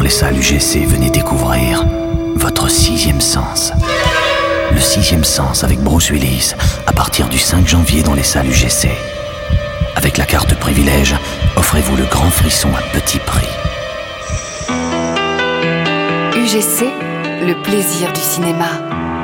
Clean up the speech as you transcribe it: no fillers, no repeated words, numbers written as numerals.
les salles UGC, venez découvrir votre sixième sens. Le sixième sens avec Bruce Willis, à partir du 5 janvier dans les salles UGC. Avec la carte privilège, offrez-vous le grand frisson à petit prix. UGC, le plaisir du cinéma.